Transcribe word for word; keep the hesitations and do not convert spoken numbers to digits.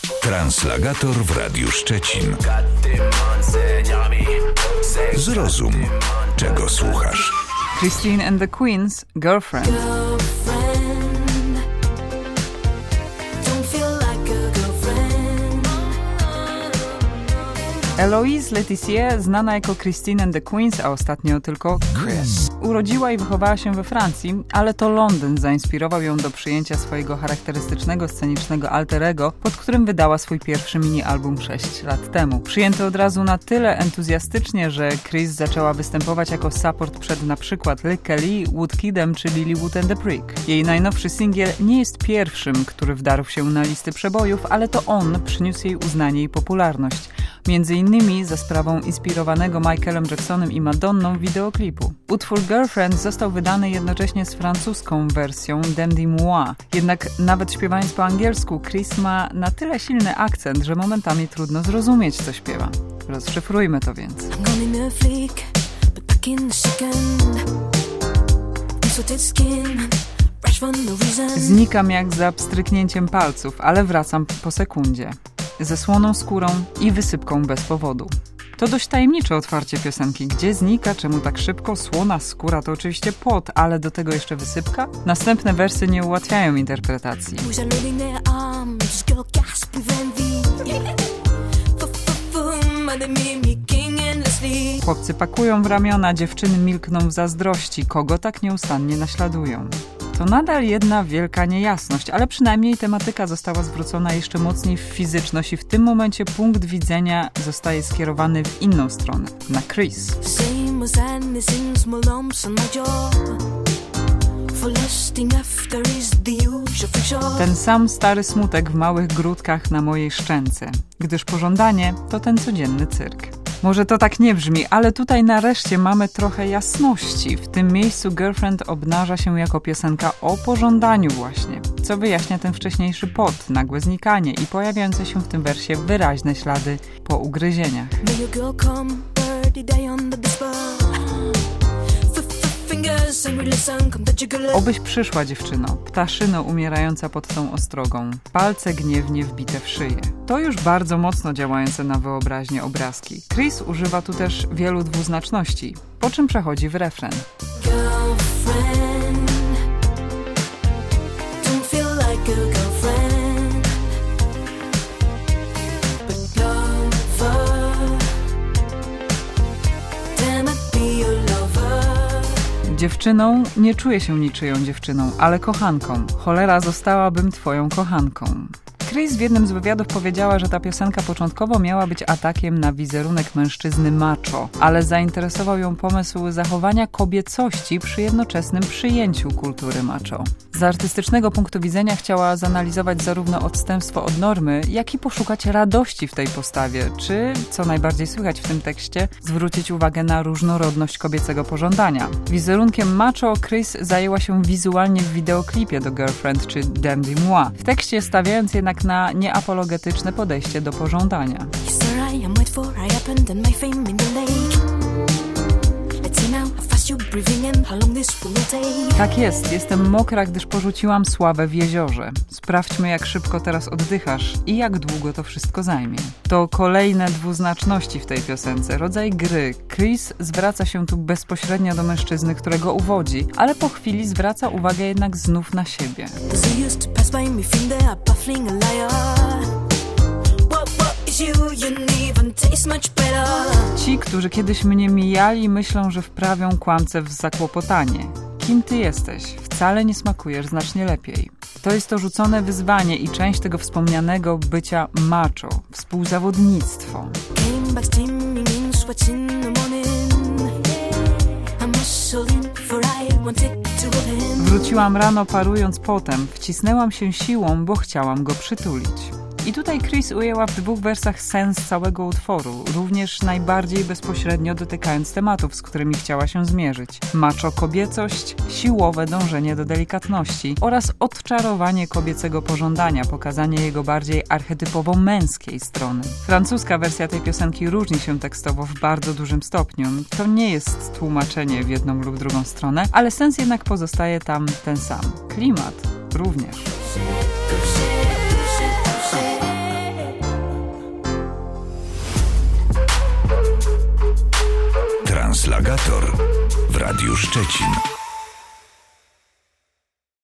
Translagator w Radiu Szczecin. Zrozum, czego słuchasz. Christine and the Queens, Girlfriend. Eloise Letizier, znana jako Christine and the Queens, a ostatnio tylko Chris, urodziła i wychowała się we Francji, ale to Londyn zainspirował ją do przyjęcia swojego charakterystycznego scenicznego alterego, pod którym wydała swój pierwszy mini-album sześć lat temu. Przyjęty od razu na tyle entuzjastycznie, że Chris zaczęła występować jako support przed na przykład Liz Kelly, Woodkidem czy Lilywood and the Prick. Jej najnowszy singiel nie jest pierwszym, który wdarł się na listy przebojów, ale to on przyniósł jej uznanie i popularność. Między innymi za sprawą inspirowanego Michaelem Jacksonem i Madonną wideoklipu. Utwór Girlfriend został wydany jednocześnie z francuską wersją Dandy Moi. Jednak nawet śpiewając po angielsku, Chris ma na tyle silny akcent, że momentami trudno zrozumieć, co śpiewa. Rozszyfrujmy to więc. Znikam jak za pstryknięciem palców, ale wracam po sekundzie. Ze słoną skórą i wysypką bez powodu. To dość tajemnicze otwarcie piosenki. Gdzie znika? Czemu tak szybko? Słona skóra to oczywiście pot, ale do tego jeszcze wysypka? Następne wersy nie ułatwiają interpretacji. Chłopcy pakują w ramiona, dziewczyny milkną w zazdrości. Kogo tak nieustannie naśladują? To nadal jedna wielka niejasność, ale przynajmniej tematyka została zwrócona jeszcze mocniej w fizyczność i w tym momencie punkt widzenia zostaje skierowany w inną stronę, na Chris. Ten sam stary smutek w małych grudkach na mojej szczęce, gdyż pożądanie to ten codzienny cyrk. Może to tak nie brzmi, ale tutaj nareszcie mamy trochę jasności. W tym miejscu Girlfriend obnaża się jako piosenka o pożądaniu właśnie, co wyjaśnia ten wcześniejszy pot, nagłe znikanie i pojawiające się w tym wersie wyraźne ślady po ugryzieniach. Obyś przyszła, dziewczyno, ptaszyno umierająca pod tą ostrogą, palce gniewnie wbite w szyję. To już bardzo mocno działające na wyobraźnię obrazki. Chris używa tu też wielu dwuznaczności, po czym przechodzi w refren. Dziewczyną nie czuję się niczyją dziewczyną, ale kochanką. Cholera, zostałabym twoją kochanką. Chris w jednym z wywiadów powiedziała, że ta piosenka początkowo miała być atakiem na wizerunek mężczyzny macho, ale zainteresował ją pomysł zachowania kobiecości przy jednoczesnym przyjęciu kultury macho. Z artystycznego punktu widzenia chciała zanalizować zarówno odstępstwo od normy, jak i poszukać radości w tej postawie, czy, co najbardziej słychać w tym tekście, zwrócić uwagę na różnorodność kobiecego pożądania. Wizerunkiem macho Chris zajęła się wizualnie w wideoklipie do Girlfriend czy Dandy Moi, w tekście stawiając jednak na nieapologetyczne podejście do pożądania. Tak jest, jestem mokra, gdyż porzuciłam sławę w jeziorze. Sprawdźmy, jak szybko teraz oddychasz i jak długo to wszystko zajmie. To kolejne dwuznaczności w tej piosence, rodzaj gry. Chris zwraca się tu bezpośrednio do mężczyzny, którego uwodzi, ale po chwili zwraca uwagę jednak znów na siebie. Ci, którzy kiedyś mnie mijali, myślą, że wprawią kłamcę w zakłopotanie. Kim ty jesteś? Wcale nie smakujesz znacznie lepiej. To jest to rzucone wyzwanie i część tego wspomnianego bycia macho, współzawodnictwo. Wróciłam rano parując potem, wcisnęłam się siłą, bo chciałam go przytulić. I tutaj Chris ujęła w dwóch wersach sens całego utworu, również najbardziej bezpośrednio dotykając tematów, z którymi chciała się zmierzyć. Macho kobiecość, siłowe dążenie do delikatności oraz odczarowanie kobiecego pożądania, pokazanie jego bardziej archetypowo męskiej strony. Francuska wersja tej piosenki różni się tekstowo w bardzo dużym stopniu. To nie jest tłumaczenie w jedną lub drugą stronę, ale sens jednak pozostaje tam ten sam. Klimat również. Slagator w Radiu Szczecin.